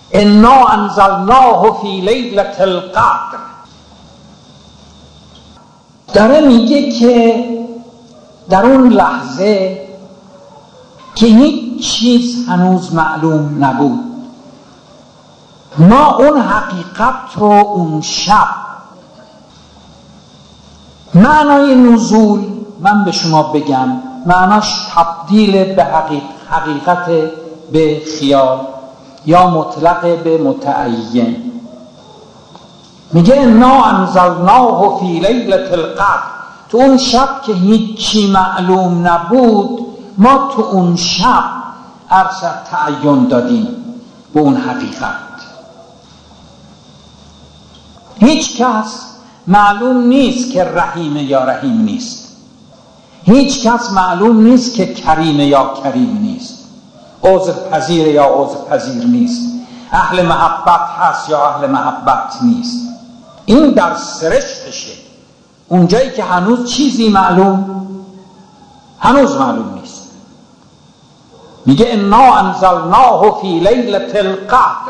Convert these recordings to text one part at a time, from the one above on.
انا انزلناه فی لیلة القدر. داره میگه که در اون لحظه که هیچ چیز هنوز معلوم نبود، ما اون حقیقت رو اون شب، معنای نزول من به شما بگم معناش تبدیل به حقیقت به خیال یا مطلق به متعین. میگه انا انزلناه فی لیلة القدر، تو اون شب که هیچی معلوم نبود ما تو اون شب ارشد تعین دادیم به اون حقیقت. هیچ کس معلوم نیست که رحیم یا رحیم نیست، هیچ کس معلوم نیست که کریم یا کریم نیست، عذر پذیر یا عذر پذیر نیست، اهل محبت هست یا اهل محبت نیست. این در سرشتشه، اونجایی که هنوز چیزی هنوز معلوم نیست. میگه انا انزلناه فی لیلة القدر.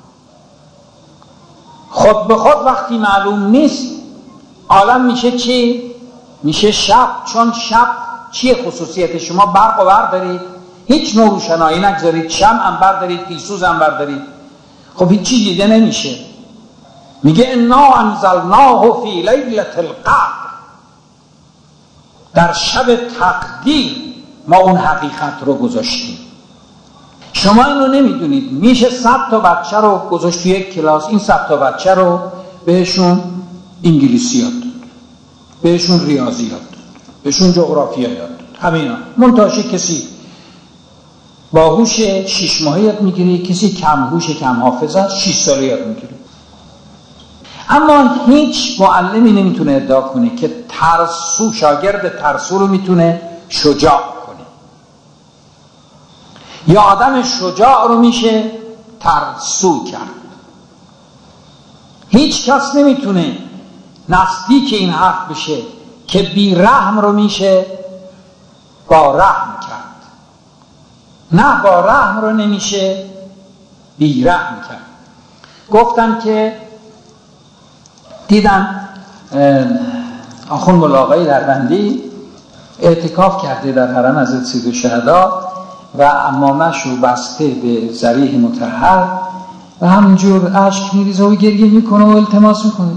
خود به خود وقتی معلوم نیست عالم میشه چی؟ میشه شب. چون شب چیه خصوصیت؟ شما برق و بردارید، هیچ نور روشنایی نگذارید، شمع هم بردارید، پیسوز هم بردارید، خب هیچ چیز دیده نمیشه. میگه انا انزلناه فی لیلة القدر، در شب تقدیر ما اون حقیقت رو گذاشتیم. شما اینو نمیدونید. میشه 100 تا بچه رو گذاشت توی یک کلاس، این 100 تا بچه رو بهشون انگلیسی یاد داد، بهشون ریاضی یاد داد، بهشون جغرافیا یاد داد، همینا. منتهاش کسی با هوش 6 ماهه یاد میگیره، کسی کم هوش کم حافظه 6 ساله یاد میگیره. اما هیچ معلمی نمیتونه ادعا کنه که ترسو، شاگرد ترسو رو میتونه شجاع کنه، یا آدم شجاع رو میشه ترسو کرد. هیچ کس نمیتونه نزدیک این حرف بشه که بی رحم رو میشه با رحم کرد، نه با رحم رو نمیشه بی رحم کرد. گفتن که دیدن آخوند ملاقای دربندی اعتکاف کرده در حرم حضرت سید الشهدا و عمامش رو بسته به ذریح مطهر و همینجور اشک میریزه و گریه میکنه و التماس میکنه.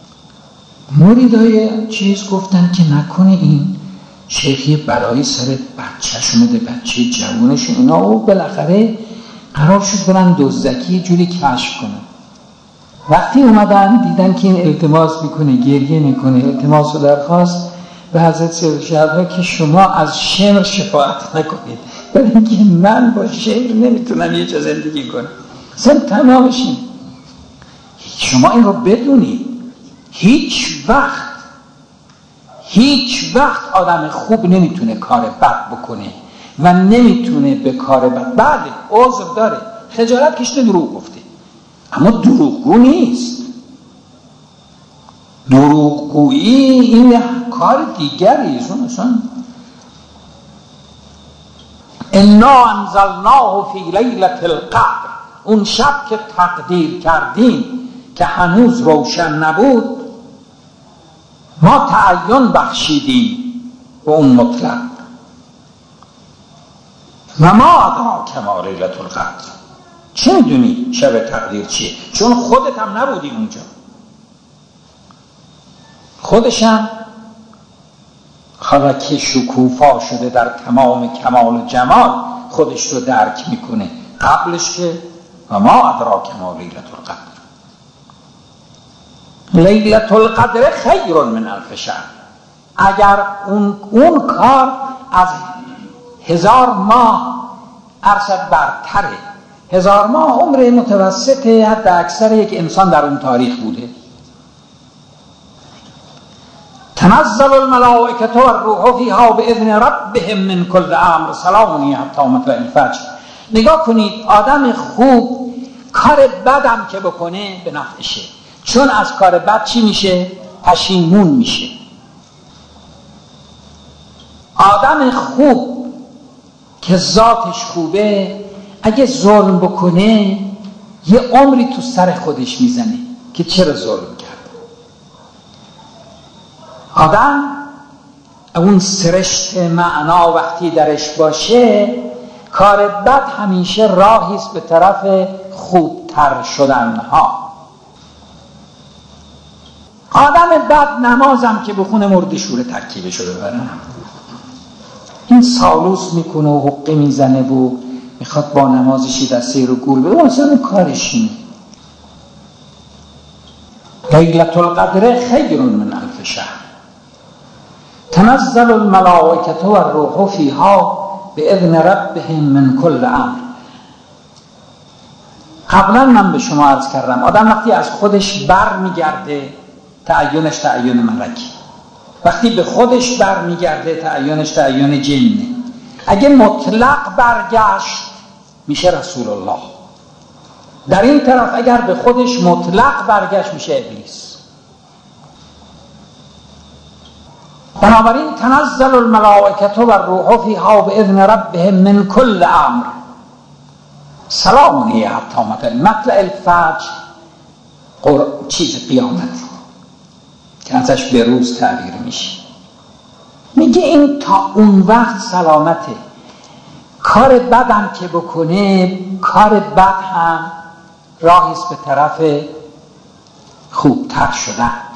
مریدای چیز گفتن که نکنه این شیخی برای سر بچه‌ش اومده، بچه جوانش اینا، و بالاخره قرار شد برن دزدکی جوری کشف کنن. وقتی اومدن دیدن که این التماس میکنه، گریه میکنه، التماس و درخواست به حضرت سید الشهدا که شما از شعر شفاعت نکنید، برای اینکه من با شعر نمیتونم یه جا زندگی کنم. اصلا تمامشین. شما این رو بدونید، هیچ وقت آدم خوب نمیتونه کار بد بکنه و نمیتونه به کار بد، بله عذر داره، خجالت کشته، دروغ گفته، اما دروغگو نیست. دروغگویی این کار دیگری است. انا انزلناه فی لیلة القدر، اون شب که تقدیر کردیم که هنوز روشن نبود ما تعین بخشیدیم به اون مطلق. و ما ادراک ما لیلة القدر، چه میدونی شب تقدیر چیه؟ چون خودت هم نبودی اونجا. خودشم حالا که شکوفا شده در تمام کمال و جمال خودش رو درک میکنه، قبلش که و ما ادراک ما لیلة القدر. لیلة القدر خیر من الف شهر. اگر اون کار از 1000 ماه ارشد برتره. 1000 ماه عمر متوسط حد اکثر یک انسان در اون تاریخ بوده. تنزل الملائکه والروح فیها باذن ربهم من کل امر سلام هی حتی مطلع الفجر. نگاه کنید، آدم خوب کار بدم که بکنه به نفعشه، چون از کار بد چی میشه؟ پشیمون میشه. آدم خوب که ذاتش خوبه اگه ظلم بکنه یه عمری تو سر خودش میزنه که چرا ظلم کرد. آدم اون سرشت معنا وقتی درش باشه، کار بد همیشه راهی است به طرف خوبتر شدن ها. آدم بد نمازم که بخونه مرد شوره ترکیبشو ببره، این سالوس میکنه و حقه میزنه و میخواد با نمازشی دسته رو گول بده، اصلا اون کارش اینه. لیلة القدر خیر من الف شهر تنزل الملائکة والروح فیها باذن ربهم من کل امر. قبلا من به شما عرض کردم آدم وقتی از خودش بر میگرده تعینش تعین ملکی، وقتی به خودش بر میگرده تعینش تعین جنه. اگه مطلق برگشت میشه رسول الله. در این طرف اگر به خودش مطلق برگشت میشه ابلیس. بنابراین تنزل الملائکة والروح فیها باذن ربهم من کل امر سلام هی حتی مطلع الفجر، چیز قیامت که ازش به روز تعبیر میشه. میگه این تا اون وقت سلامته. کار بدم که بکنه، کار بد هم راهیست به طرف خوبتر شدن.